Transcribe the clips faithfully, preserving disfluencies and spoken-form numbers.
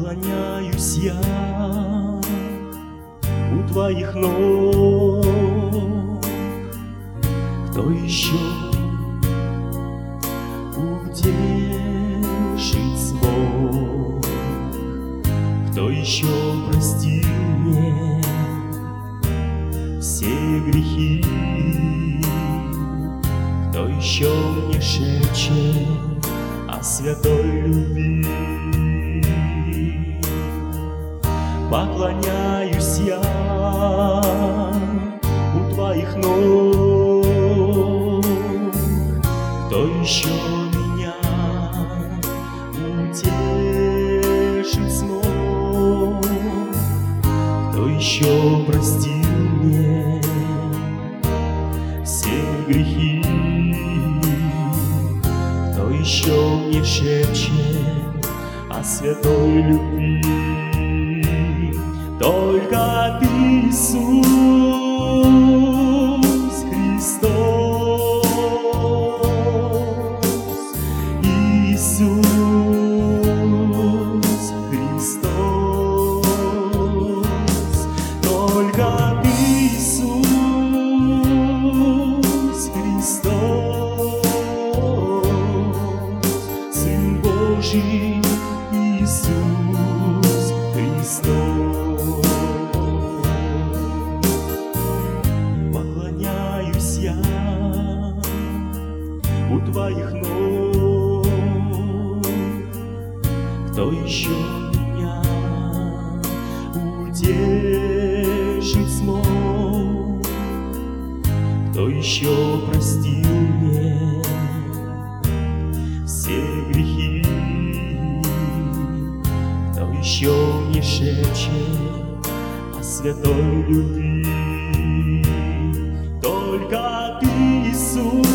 Поклоняюсь я у твоих ног. Кто еще утешить смог? Кто еще простил мне все грехи? Кто еще мне шепчет о святой любви? Поклоняюсь я у твоих ног. Кто еще меня утешить смог? Кто еще простил мне все грехи? Кто еще мне шепчет о святой любви? Только ты, Иисус Христос, Иисус Христос. Только ты, Иисус Христос, Сын Божий, Иисус Христос. У твоих ног. Кто еще меня утешить смог? Кто еще простил мне все грехи? Кто еще мне шепчет о святой любви? Только ты, Иисус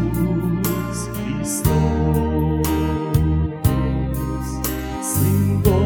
Сын